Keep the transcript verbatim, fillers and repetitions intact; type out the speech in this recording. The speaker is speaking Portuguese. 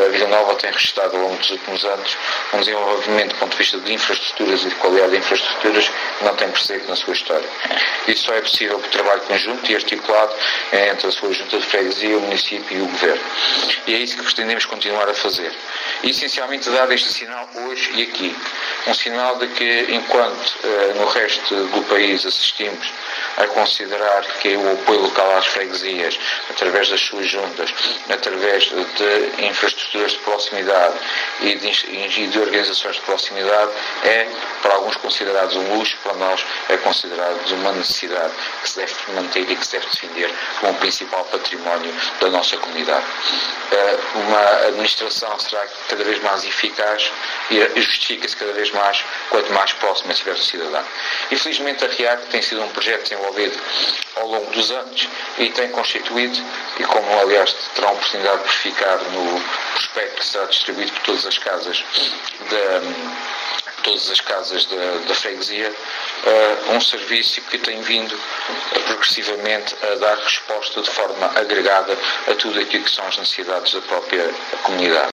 Vila Nova tem registrado ao longo dos últimos anos um desenvolvimento do ponto de vista de infraestruturas e de qualidade de infraestruturas que não tem precedente na sua história. Isso só é possível por trabalho conjunto e articulado entre a sua junta de freguesia, o município e o governo. E é isso que pretendemos continuar a fazer. E essencialmente dar este sinal hoje e aqui. Um sinal de que, enquanto uh, no resto do país assistimos a considerar que o apoio local às freguesias, através das suas juntas, através de infraestruturas de proximidade e de, e de organizações de proximidade, é para alguns considerados um luxo, para nós é considerado uma necessidade que se deve manter e que se deve defender como o principal património da nossa comunidade. Uh, uma administração será cada vez mais eficaz e justifica-se cada vez mais quanto mais próxima estiver do cidadão. Infelizmente, a RIAC tem sido um projeto desenvolvido ao longo dos anos e tem constituído, e como aliás terão a oportunidade de verificar no prospecto que será distribuído por todas as casas da todas as casas da, da freguesia, uh, um serviço que tem vindo uh, progressivamente a dar resposta de forma agregada a tudo aquilo que são as necessidades da própria comunidade.